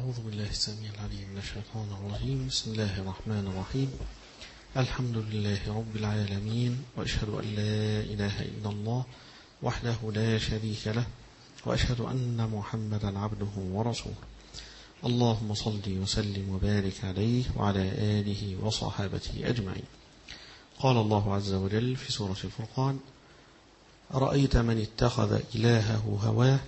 أعوذ بالله السميع العليم من الشيطان الرجيم. بسم الله الرحمن الرحيم. الحمد لله رب العالمين، وأشهد أن لا إله إلا الله وحده لا شريك له، وأشهد أن محمدا عبده ورسوله. اللهم صل وسلم وبارك عليه وعلى آله وصحابته أجمعين. قال الله عز وجل في سورة الفرقان: أرأيت من اتخذ إلهه هواه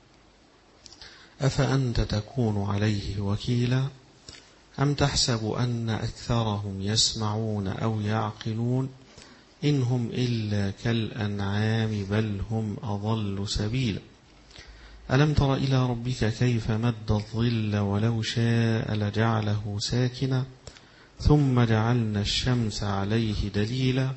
أفأنت تكون عليه وكيلا أم تحسب أن أكثرهم يسمعون أو يعقلون إن هم إلا كالأنعام بل هم أضل سبيلا ألم تر إلى ربك كيف مد الظل ولو شاء لجعله ساكنا ثم جعلنا الشمس عليه دليلا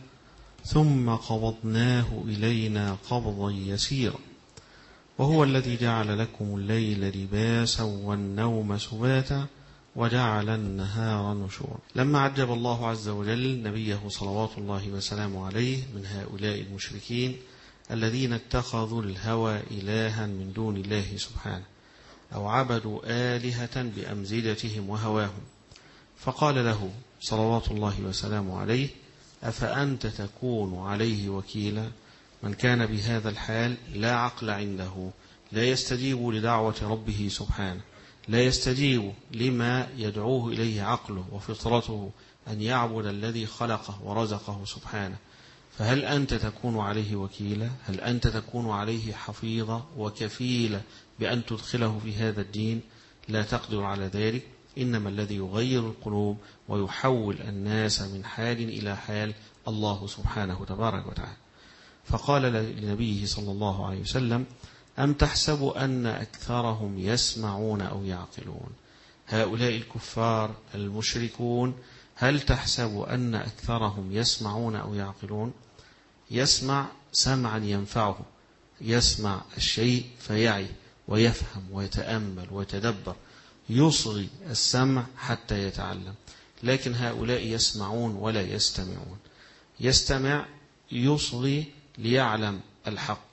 ثم قبضناه إلينا قبضا يسيرا وهو الذي جعل لكم الليل لباسا والنوم سباتا وجعل النهار نشورا. لما عجب الله عز وجل نبيه صلوات الله وسلامه عليه من هؤلاء المشركين الذين اتخذوا الهوى إلها من دون الله سبحانه، أو عبدوا آلهة بأمزجتهم وهواهم، فقال له صلوات الله وسلامه عليه: أفأنت تكون عليه وكيلا؟ من كان بهذا الحال لا عقل عنده، لا يستجيب لدعوة ربه سبحانه، لا يستجيب لما يدعوه إليه عقله وفطرته أن يعبد الذي خلقه ورزقه سبحانه، فهل أنت تكون عليه وكيلا؟ هل أنت تكون عليه حفيظة وكفيلة بأن تدخله في هذا الدين؟ لا تقدر على ذلك. إنما الذي يغير القلوب ويحول الناس من حال إلى حال الله سبحانه تبارك وتعالى. فقال لنبيه صلى الله عليه وسلم: أم تحسب أن أكثرهم يسمعون أو يعقلون؟ هؤلاء الكفار المشركون هل تحسب أن أكثرهم يسمعون أو يعقلون؟ يسمع سمعا ينفعه، يسمع الشيء فيعي ويفهم ويتأمل ويتدبر، يصغي السمع حتى يتعلم. لكن هؤلاء يسمعون ولا يستمعون. يستمع يصغي ليعلم الحق،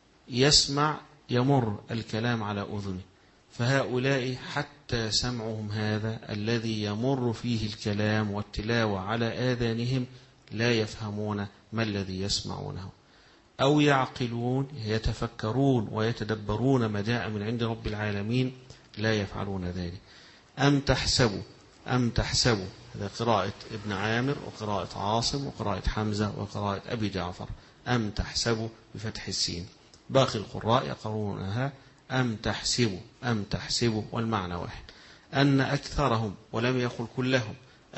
يسمع يمر الكلام على أذنه. فهؤلاء حتى سمعهم هذا الذي يمر فيه الكلام والتلاوة على آذانهم لا يفهمون ما الذي يسمعونه. أو يعقلون، يتفكرون ويتدبرون ما جاء من عند رب العالمين، لا يفعلون ذلك. أم تحسبوا، هذا قراءة ابن عامر وقراءة عاصم وقراءة حمزة وقراءة أبي جعفر. أم تحسبوا بفتح السين. باقي القراء يقرؤونها أم تحسبوا والمعنى واحد، أن أكثرهم، ولم يقل كلهم،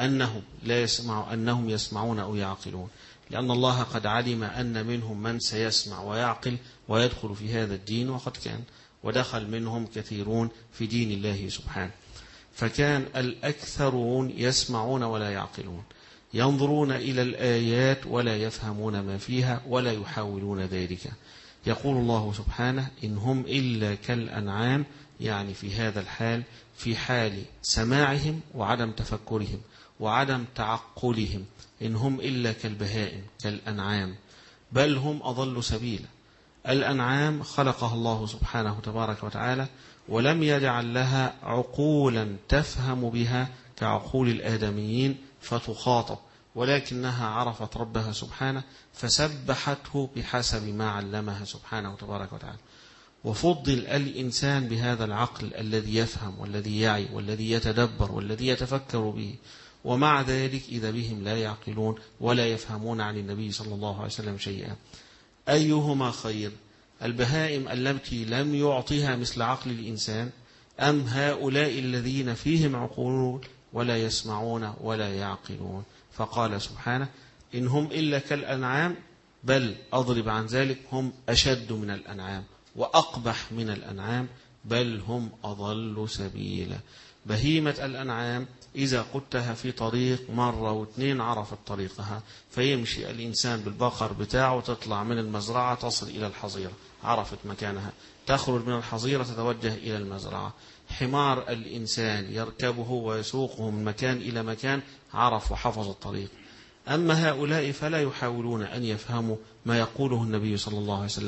أنهم يسمعون أو يعقلون، لأن الله قد علم أن منهم من سيسمع ويعقل ويدخل في هذا الدين، وقد كان ودخل منهم كثيرون في دين الله سبحانه. فكان الأكثرون يسمعون ولا يعقلون، ينظرون إلى الآيات ولا يفهمون ما فيها ولا يحاولون ذلك. يقول الله سبحانه: إن هم إلا كالأنعام، يعني في هذا الحال، في حال سماعهم وعدم تفكرهم وعدم تعقلهم، إن هم إلا كالبهائم كالأنعام بل هم أضل سبيلا. الأنعام خلقها الله سبحانه تبارك وتعالى ولم يجعل لها عقولا تفهم بها كعقول الآدميين فتخاطب، ولكنها عرفت ربها سبحانه فسبحته بحسب ما علمها سبحانه تبارك وتعالى. وفضل الإنسان بهذا العقل الذي يفهم والذي يعي والذي يتدبر والذي يتفكر به، ومع ذلك إذا بهم لا يعقلون ولا يفهمون عن النبي صلى الله عليه وسلم شيئا. أيهما خير؟ البهائم التي لم يعطيها مثل عقل الإنسان، أم هؤلاء الذين فيهم عقول ولا يسمعون ولا يعقلون؟ فقال سبحانه: إن هم إلا كالأنعام، بل أضرب عن ذلك، هم أشد من الأنعام وأقبح من الأنعام، بل هم أضل سبيلا. بهيمة الأنعام إذا قدتها في طريق مرة واثنين عرفت طريقها، فيمشي الإنسان بالبقر بتاعه، تطلع من المزرعة تصل إلى الحظيرة، عرفت مكانها، تخرج من الحظيرة تتوجه إلى المزرعة. حمار الإنسان يركبه ويسوقه من مكان إلى مكان، عرف وحفظ الطريق. أما هؤلاء فلا يحاولون أن يفهموا ما يقوله النبي صلى الله عليه وسلم،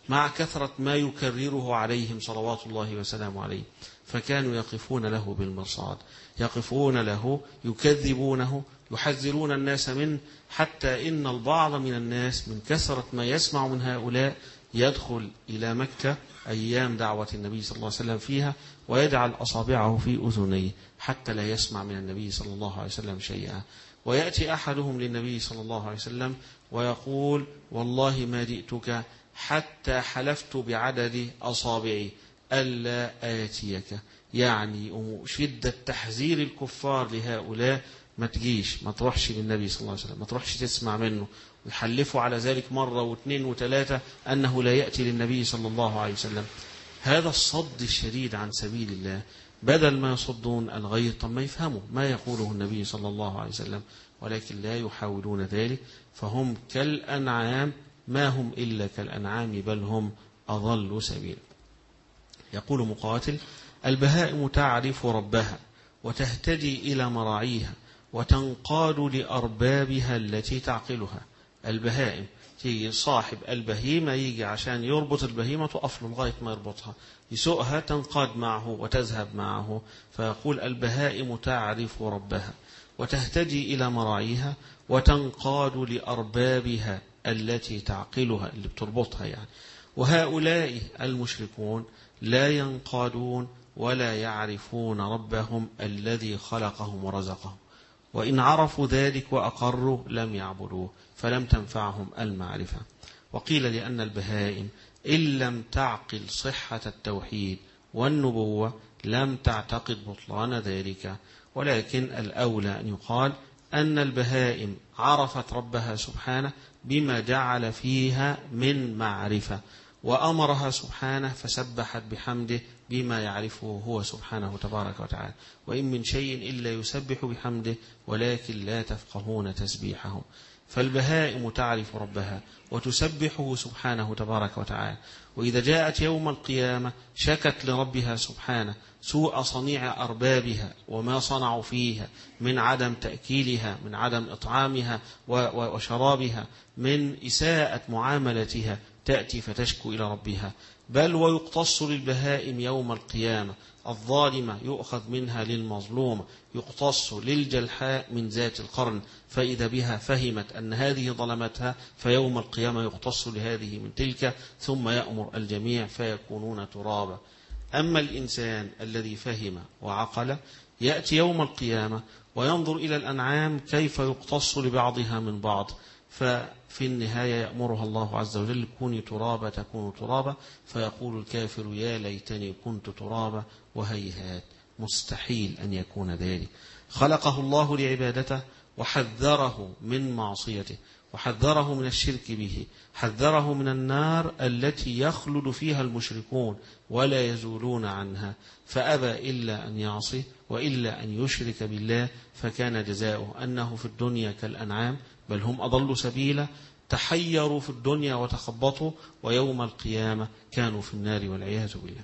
مع كثرة ما يكرره عليهم صلوات الله وسلامه عليه، فكانوا يقفون له بالمرصاد، يقفون له يكذبونه، يحذرون الناس منه، حتى إن البعض من الناس من كثرة ما يسمع من هؤلاء يدخل إلى مكة أيام دعوة النبي صلى الله عليه وسلم فيها ويجعل أصابعه في أذنيه حتى لا يسمع من النبي صلى الله عليه وسلم شيئا. ويأتي أحدهم للنبي صلى الله عليه وسلم ويقول: والله ما جئتك حتى حلفت بعدد أصابعي ألا آتيك. يعني شدة تحذير الكفار لهؤلاء: ما تجيش، ما تروحش للنبي صلى الله عليه وسلم، ما تروحش تسمع منه. ويحلفوا على ذلك مرة واثنين وثلاثة أنه لا يأتي للنبي صلى الله عليه وسلم. هذا الصد الشديد عن سبيل الله، بدل ما يصدون الغير طب ما يفهموا ما يقوله النبي صلى الله عليه وسلم، ولكن لا يحاولون ذلك، فهم كالأنعام، ما هم إلا كالأنعام بل هم أضل سبيلا. يقول مقاتل: البهائم تعرف ربها وتهتدي إلى مراعيها وتنقاد لأربابها التي تعقلها. البهائم تيجي صاحب البهيمة يجي عشان يربط البهيمة تقف له لغاية ما يربطها، يسوقها تنقاد معه وتذهب معه. فيقول: البهائم تعرف ربها وتهتدي إلى مراعيها وتنقاد لأربابها التي تعقلها، اللي بتربطها يعني. وهؤلاء المشركون لا ينقادون ولا يعرفون ربهم الذي خلقهم ورزقهم، وإن عرفوا ذلك وأقروا لم يعبدوه، فلم تنفعهم المعرفة. وقيل لأن البهائم إن لم تعقل صحة التوحيد والنبوة لم تعتقد بطلان ذلك، ولكن الأولى أن يقال أن البهائم عرفت ربها سبحانه بما جعل فيها من معرفة، وأمرها سبحانه فسبحت بحمده بما يعرفه هو سبحانه تبارك وتعالى. وإن من شيء إلا يسبح بحمده ولكن لا تفقهون تسبيحهم. فالبهائم تعرف ربها وتسبحه سبحانه تبارك وتعالى، وإذا جاءت يوم القيامة شكت لربها سبحانه سوء صنيع أربابها وما صنعوا فيها من عدم تأكيلها، من عدم إطعامها وشرابها، من إساءة معاملتها، تأتي فتشكو إلى ربها. بل ويقتص للبهائم يوم القيامة، الظالمة يؤخذ منها للمظلومة، يقتص للجلحاء من ذات القرن، فإذا بها فهمت أن هذه ظلمتها، فيوم القيامة يقتص لهذه من تلك، ثم يأمر الجميع فيكونون ترابا. أما الإنسان الذي فهم وعقل يأتي يوم القيامة وينظر إلى الأنعام كيف يقتص لبعضها من بعض، ففي النهاية يأمرها الله عز وجل: كوني ترابا تكون ترابا، فيقول الكافر: يا ليتني كنت ترابا، وهيهات، مستحيل أن يكون ذلك. خلقه الله لعبادته وحذره من معصيته، وحذره من الشرك به، حذره من النار التي يخلد فيها المشركون ولا يزولون عنها، فأبى إلا أن يعصي وإلا أن يشرك بالله، فكان جزاؤه أنه في الدنيا كالأنعام بل هم أضل سبيلا، تحيروا في الدنيا وتخبطوا، ويوم القيامة كانوا في النار والعياذ بالله.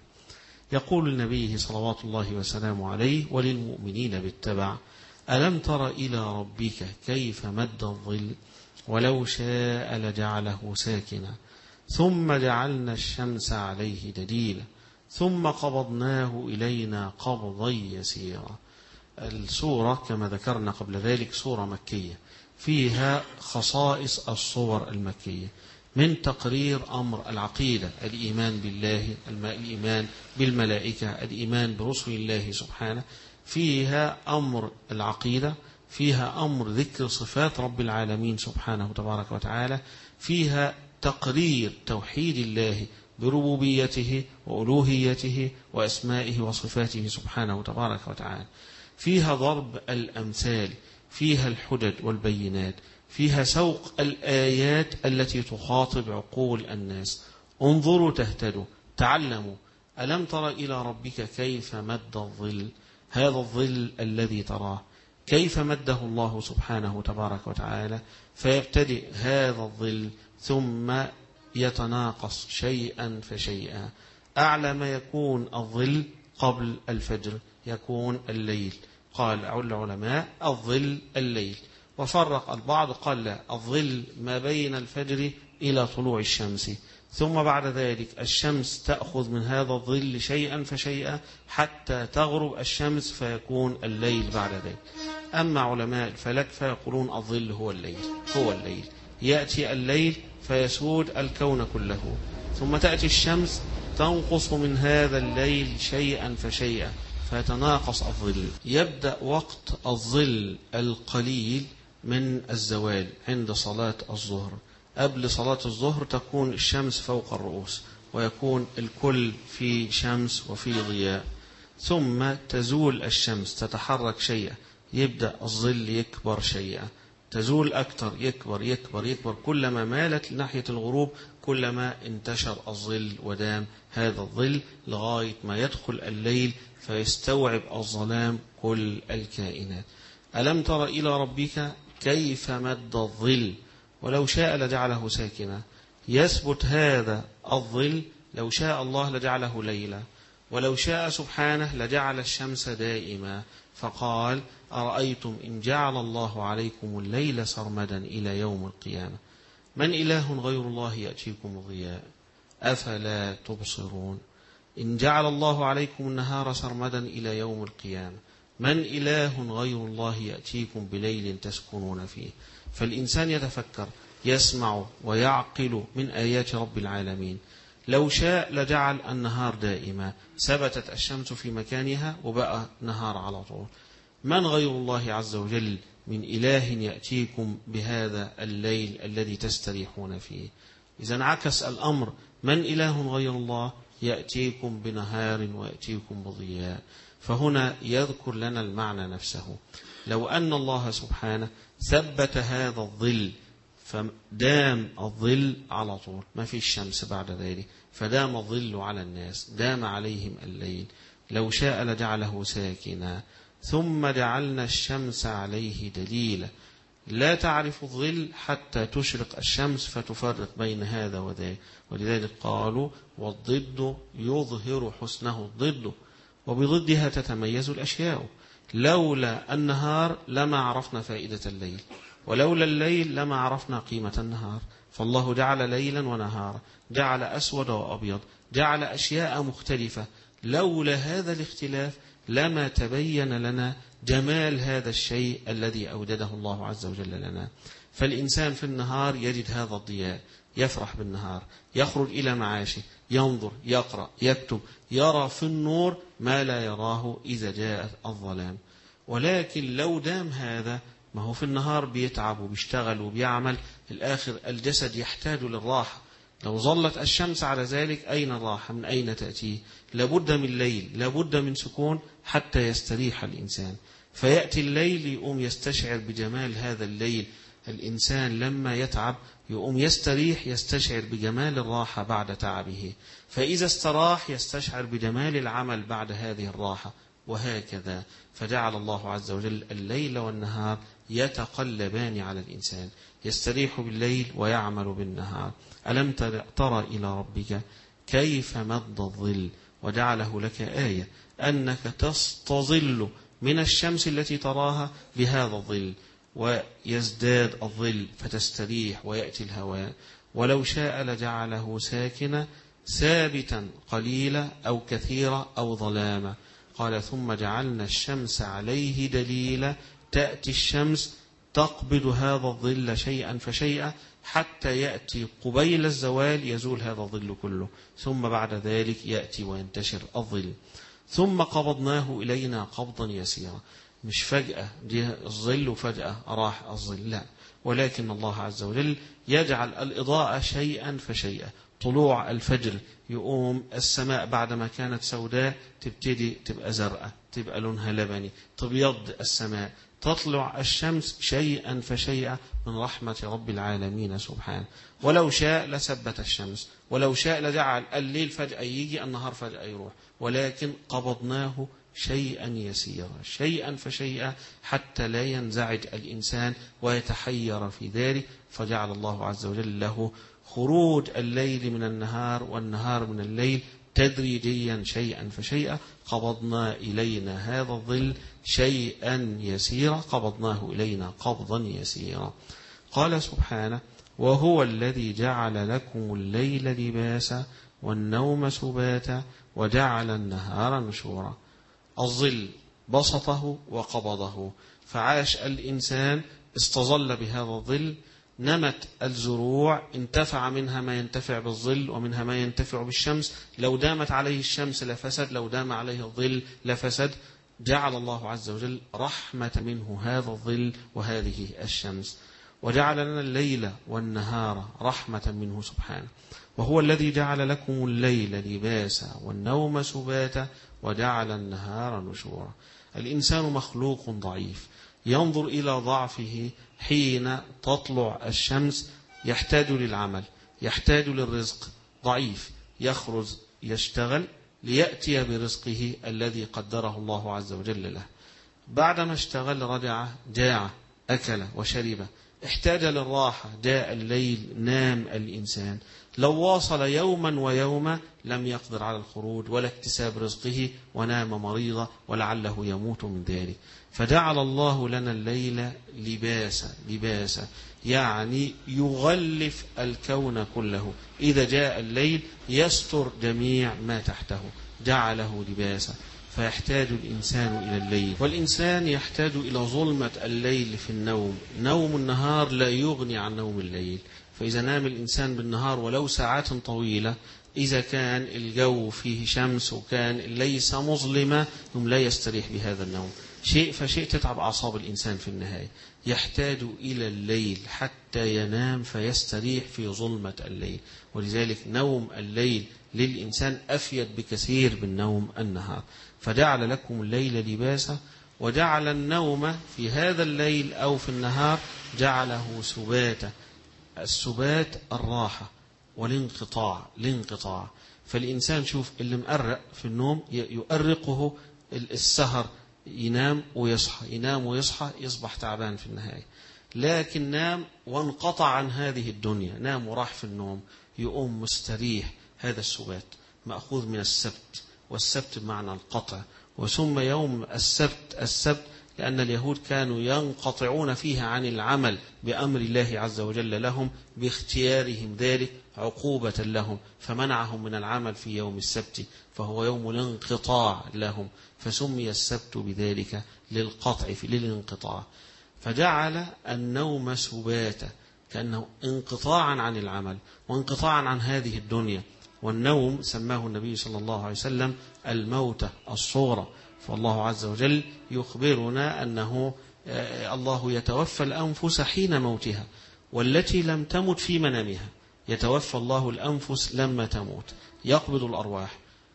يقول النبي صلوات الله وسلامه عليه وللمؤمنين بالتبع: ألم تر إلى ربك كيف مد الظل ولو شاء لجعله ساكنا ثم جعلنا الشمس عليه دليلا ثم قبضناه إلينا قبضا يسيرا. السورة كما ذكرنا قبل ذلك سورة مكية، فيها خصائص الصور المكية من تقرير أمر العقيدة، الإيمان بالله، الإيمان بالملائكة، الإيمان برسل الله سبحانه، فيها أمر العقيدة، فيها أمر ذكر صفات رب العالمين سبحانه تبارك وتعالى، فيها تقرير توحيد الله بربوبيته وألوهيته وأسمائه وصفاته سبحانه تبارك وتعالى، فيها ضرب الأمثال، فيها الحجج والبينات، فيها سوق الآيات التي تخاطب عقول الناس. انظروا تهتدوا، تعلموا. ألم تر إلى ربك كيف مد الظل، هذا الظل الذي تراه كيف مده الله سبحانه تبارك وتعالى، فيبتدئ هذا الظل ثم يتناقص شيئا فشيئا. أعلى ما يكون الظل قبل الفجر يكون الليل، قال العلماء الظل الليل، وفرق البعض قال لا، الظل ما بين الفجر إلى طلوع الشمس، ثم بعد ذلك الشمس تأخذ من هذا الظل شيئا فشيئا حتى تغرب الشمس فيكون الليل بعد ذلك. أما علماء الفلك فيقولون الظل هو الليل يأتي الليل فيسود الكون كله، ثم تأتي الشمس تنقص من هذا الليل شيئا فشيئا فيتناقص الظل. يبدأ وقت الظل القليل من الزوال عند صلاة الظهر. قبل صلاة الظهر تكون الشمس فوق الرؤوس ويكون الكل في شمس وفي ضياء، ثم تزول الشمس تتحرك شيئا، يبدأ الظل يكبر شيئا، تزول أكثر، يكبر يكبر يكبر، كلما مالت ناحية الغروب كلما انتشر الظل ودام هذا الظل لغاية ما يدخل الليل فيستوعب الظلام كل الكائنات. ألم تر إلى ربك كيف مد الظل ولو شاء لجعله ساكنا. يثبت هذا الظل لو شاء الله لجعله ليلا، ولو شاء سبحانه لجعل الشمس دائما، فقال أرأيتم إن جعل الله عليكم الليل سرمدا إلى يوم القيامة من إله غير الله يأتيكم ضياء أفلا تبصرون. إن جعل الله عليكم النهار سرمدا إلى يوم القيامة من إله غير الله يأتيكم بليل تسكنون فيه. فالإنسان يتفكر، يسمع ويعقل من آيات رب العالمين. لو شاء لجعل النهار دائما، ثبتت الشمس في مكانها وبقى نهار على طول. من غير الله عز وجل من إله يأتيكم بهذا الليل الذي تستريحون فيه. إذا انعكس الأمر، من إله غير الله يأتيكم بنهار ويأتيكم بضياء. فهنا يذكر لنا المعنى نفسه. لو أن الله سبحانه ثبت هذا الظل فدام الظل على طول، ما في الشمس بعد ذلك، فدام الظل على الناس، دام عليهم الليل. لو شاء لجعله ساكنا ثم جعلنا الشمس عليه دليلا لا تعرف الظل حتى تشرق الشمس فتفرق بين هذا وذاك. ولذلك قالوا والضد يظهر حسنه الضد وبضدها تتميز الأشياء. لولا النهار لما عرفنا فائدة الليل، ولولا الليل لما عرفنا قيمة النهار. فالله جعل ليلا ونهارا، جعل أسود وأبيض، جعل أشياء مختلفة. لولا هذا الاختلاف لما تبين لنا جمال هذا الشيء الذي أوجده الله عز وجل لنا. فالإنسان في النهار يجد هذا الضياء، يفرح بالنهار، يخرج إلى معاشه، ينظر، يقرأ، يكتب، يرى في النور ما لا يراه إذا جاءت الظلام. ولكن لو دام هذا، ما هو في النهار بيتعب وبيشتغل وبيعمل، في الآخر الجسد يحتاج للراحة. لو ظلت الشمس على ذلك أين الراحة؟ من أين تأتيه؟ لابد من ليل، لابد من سكون حتى يستريح الإنسان. فيأتي الليل يقوم يستشعر بجمال هذا الليل. الإنسان لما يتعب يقوم يستريح، يستشعر بجمال الراحة بعد تعبه، فإذا استراح يستشعر بجمال العمل بعد هذه الراحة، وهكذا. فجعل الله عز وجل الليل والنهار يتقلبان على الإنسان، يستريح بالليل ويعمل بالنهار. ألم تر إلى ربك كيف مد الظل وجعله لك آية أنك تستظل من الشمس التي تراها بهذا الظل، ويزداد الظل فتستريح ويأتي الهواء. ولو شاء لجعله ساكنا ثابتا قليلا أو كثيرا أو ظلاما. قال ثم جعلنا الشمس عليه دليلا، تأتي الشمس تقبض هذا الظل شيئا فشيئا حتى يأتي قبيل الزوال يزول هذا الظل كله، ثم بعد ذلك يأتي وينتشر الظل. ثم قبضناه إلينا قبضا يسيرا. مش فجأة جه الظل وفجأة راح الظل، لا، ولكن الله عز وجل يجعل الإضاءة شيئا فشيئا. طلوع الفجر يقوم السماء بعدما كانت سوداء تبتدي تبقى زرقاء، تبقى لونها لبني، تبيض السماء، تطلع الشمس شيئا فشيئا من رحمة رب العالمين سبحانه. ولو شاء لثبت الشمس، ولو شاء لجعل الليل فجأة يجي النهار فجأة يروح، ولكن قبضناه شيئا يسيرا، شيئا فشيئا، حتى لا ينزعج الإنسان ويتحير في ذلك. فجعل الله عز وجل له خروج الليل من النهار والنهار من الليل تدريجيا شيئا فشيئا. قبضنا إلينا هذا الظل شيئا يسيرا، قبضناه إلينا قبضا يسيرا. قال سبحانه وهو الذي جعل لكم الليل لباسا والنوم سباتا وجعل النهار نشورا. الظل بسطه وقبضه، فعاش الإنسان استظل بهذا الظل، نمت الزروع، انتفع منها ما ينتفع بالظل ومنها ما ينتفع بالشمس. لو دامت عليه الشمس لفسد، لو دام عليه الظل لفسد. جعل الله عز وجل رحمة منه هذا الظل وهذه الشمس، وجعل لنا الليل والنهار رحمة منه سبحانه. وهو الذي جعل لكم الليل لباسا والنوم سباتا وجعل النهار نشورا. الإنسان مخلوق ضعيف، ينظر إلى ضعفه حين تطلع الشمس، يحتاج للعمل، يحتاج للرزق، ضعيف، يخرج يشتغل ليأتي برزقه الذي قدره الله عز وجل له. بعدما اشتغل رجع، جاع، أكل وشرب، احتاج للراحة، جاء الليل، نام الإنسان. لو واصل يوما ويوما لم يقدر على الخروج ولا اكتساب رزقه، ونام مريضا ولعله يموت من ذلك. فجعل الله لنا الليل لباسا، يعني يغلف الكون كله. إذا جاء الليل يستر جميع ما تحته، جعله لباسا. فيحتاج الإنسان إلى الليل، والإنسان يحتاج إلى ظلمة الليل في النوم. نوم النهار لا يغني عن نوم الليل. فإذا نام الإنسان بالنهار ولو ساعات طويلة، إذا كان الجو فيه شمس وكان ليس مظلمة، لا يستريح بهذا النوم. شيء فشيء تتعب أعصاب الإنسان في النهاية. يحتاج إلى الليل حتى ينام فيستريح في ظلمة الليل. ولذلك نوم الليل للإنسان أفيد بكثير من نوم النهار. فجعل لكم الليل لباسا وجعل النوم في هذا الليل أو في النهار جعله سباتا. السبات الراحة والانقطاع. فالإنسان شوف اللي مقرق في النوم يؤرقه السهر، ينام ويصحى، ينام ويصحى، يصبح تعبان في النهاية. لكن نام وانقطع عن هذه الدنيا، نام وراح في النوم، يقوم مستريح. هذا السبات مأخوذ من السبت، والسبت بمعنى القطع. وسمى يوم السبت لأن اليهود كانوا ينقطعون فيها عن العمل بأمر الله عز وجل لهم باختيارهم ذلك عقوبة لهم، فمنعهم من العمل في يوم السبت، فهو يوم الانقطاع لهم، فسمي السبت بذلك للقطع للانقطاع. فجعل النوم سباتا، كأنه انقطاعا عن العمل وانقطاعا عن هذه الدنيا. والنوم سماه النبي صلى الله عليه وسلم الموتة الصغرى. فالله عز وجل يخبرنا أنه الله يتوفى الأنفس حين موتها والتي لم تمت في منامها. يتوفى الله الأنفس لما تموت، يقبض الأرواح.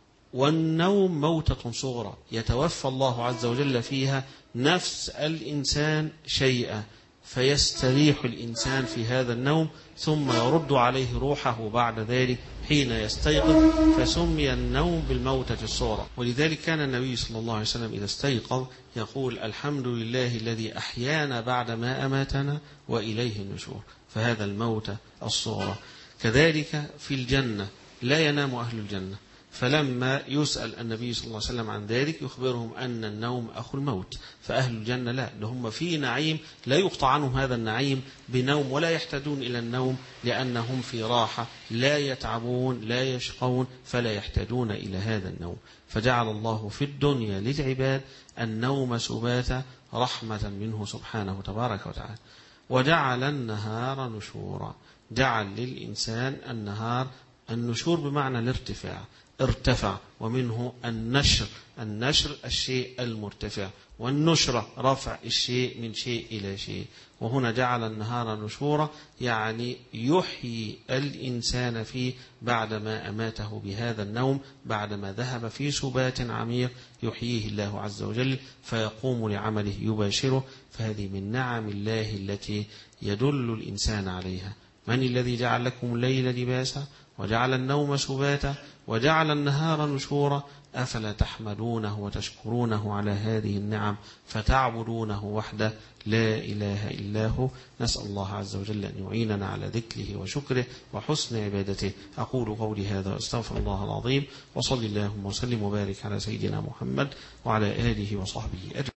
والنوم موتة صغرى، يتوفى الله عز وجل فيها نفس الإنسان شيئا، فيستريح الإنسان في هذا النوم، ثم يرد عليه روحه بعد ذلك حين يستيقظ. فسمي النوم بالموتة الصغرى. ولذلك كان النبي صلى الله عليه وسلم إذا استيقظ يقول: الحمد لله الذي أحيانا بعد ما أماتنا وإليه النشور. فهذا الموتة الصغرى. كذلك في الجنة لا ينام أهل الجنة، فلما يسأل النبي صلى الله عليه وسلم عن ذلك يخبرهم أن النوم أخو الموت. فأهل الجنة لا، لهم في نعيم لا يقطع عنهم هذا النعيم بنوم، ولا يحتاجون إلى النوم لأنهم في راحة، لا يتعبون لا يشقون، فلا يحتاجون إلى هذا النوم. فجعل الله في الدنيا للعباد النوم سباتا رحمة منه سبحانه تبارك وتعالى. وجعل النهار نشورا، جعل للإنسان النشور بمعنى الارتفاع، ارتفع، ومنه النشر الشيء المرتفع، والنشرة رفع الشيء من شيء إلى شيء. وهنا جعل النهار نشورا يعني يحيي الإنسان فيه بعدما أماته بهذا النوم، بعدما ذهب في سبات عميق يحييه الله عز وجل فيقوم لعمله يباشره. فهذه من نعم الله التي يدل الإنسان عليها. من الذي جعل لكم الليل لباسا وجعل النوم سباتا وجعل النهار نشورا أفلا تحمدونه وتشكرونه على هذه النعم فتعبدونه وحده لا إله إلا هو. نسأل الله عز وجل أن يعيننا على ذكره وشكره وحسن عبادته. أقول قولي هذا أستغفر الله العظيم، وصلي اللهم وسلم وبارك على سيدنا محمد وعلى آله وصحبه أجمعين.